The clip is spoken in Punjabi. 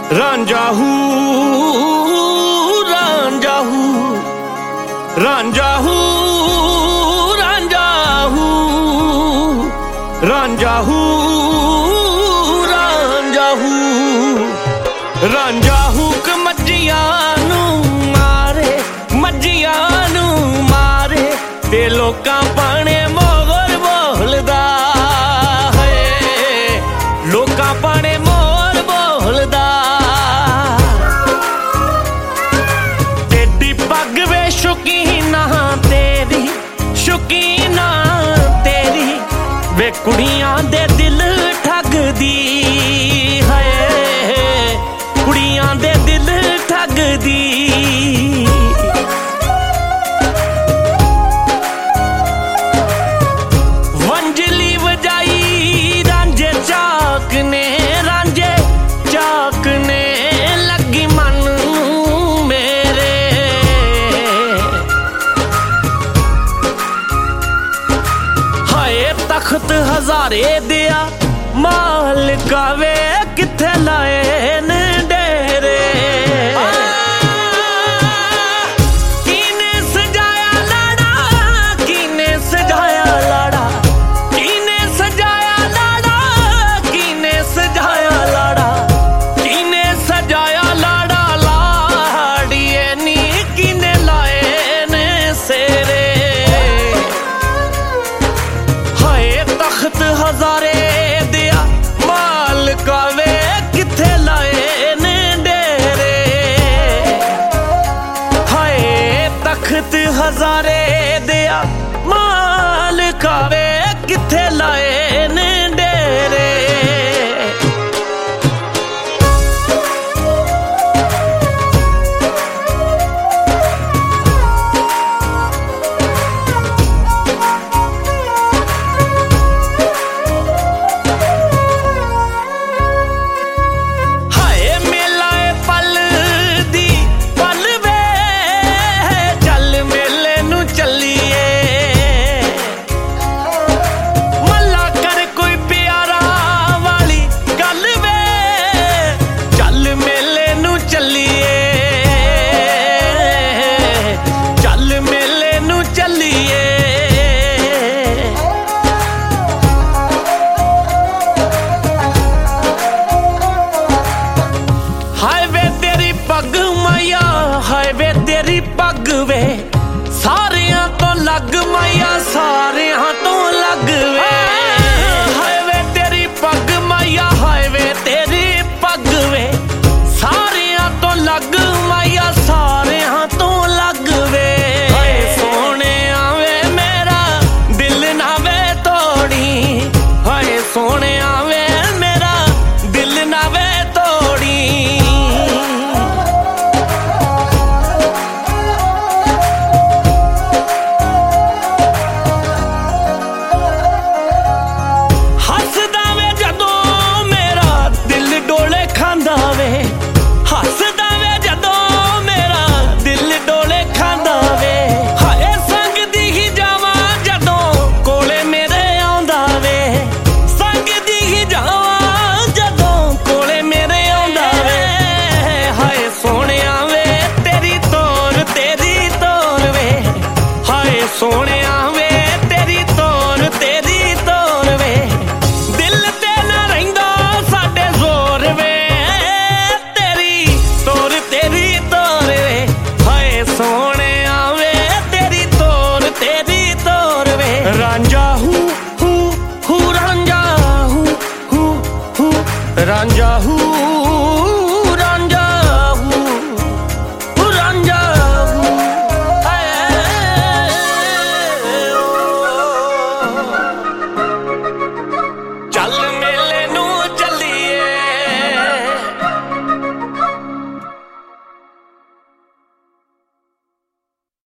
ਰਾਂਝਾ ਹੂ ਰਾਂਝਾ ਹੂ ਰਾਂਝਾ ਹੂ ਰਾਂਝਾ ਹੂ ਰਾਂਝਾ ਹੂ ਰਾਂਝਾ ਹੂ ਰਾਂਝਾ ਹੂ ਕ ਮੱਝੀਆਂ ਨੂੰ ਮਾਰੇ ਮੱਝੀਆਂ ਨੂੰ ਮਾਰੇ ਤੇ ਲੋਕਾਂ ਪਾਣੇ ਮੋਰ ਬੋਲਦਾ ਹੈ ਲੋਕਾਂ ਪਾਣੇ ਮੋਰ ਬੋਲਦਾ ਤੇਰੀ ਪੱਗ ਵੇ ਸ਼ੁਕੀਨਾ ਤੇਰੀ ਸ਼ੁਕੀਨਾ ਤੇਰੀ ਵੇ ਕੁੜੀਆਂ ਦੇ ਦਿਲ ਠੱਗਦੀ ਹੈ ਕੁੜੀਆਂ ਦੇ ਦਿਲ ਠੱਗਦੀ ਵੰਜਲੀ ਵਜਾਈ ਰਾਂਝੇ ਚਾਕ ਨੇ ਰਾਂਝੇ ਚਾਕ ਨੇ ਲੱਗੀ ਮਨ ਮੇਰੇ ਹਾਏ ਤਖਤ ਹਜ਼ਾਰੇ ਦਿਆ ਮਾਲਕਾ ਵੇ ਕਿੱਥੇ ਲਾਏ ਨੇ ਡੇਰੇ ਕਿਨੇ ਸਜਾਇਆ ਲਾੜਾ ਕਿਨੇ ਸਜਾਇਆ ਲਾੜਾ ਕਿਨੇ ਸਜਾਇਆ ਲਾੜਾ ਕਿਨੇ ਸਜਾਇਆ ਲਾੜਾ ਕਿਨੇ ਸਜਾਇਆ ਲਾੜਾ ਲਾੜੀਏ ਨੀ ਕਿਨੇ ਲਾਏ ਨੇ ਸੇਰੇ ਹਾਏ ਤਖਤ ਹਜ਼ਾਰੇ ਦਿਆ ਮਾਲਕਾ ਵੇ ਕਿੱਥੇ ਲਾਏ ਨੇ ਡੇਰੇ ਹਾਏ ਤਖਤ ਹਜ਼ਾਰੇ ਦਿਆ ਮਾਲਕਾ ਵੇ ਕਿੱਥੇ ਲਾਏ ਨੇ ਡੇਰੇ ਪੱਗ ਮਾਇਆ ਹਾਏ ਵੇ ਤੇਰੀ ਪੱਗ ਵੇ ਸਾਰਿਆਂ ਤੋਂ ਲੱਗ ਮਾਇਆ ਸਾਰਿਆਂ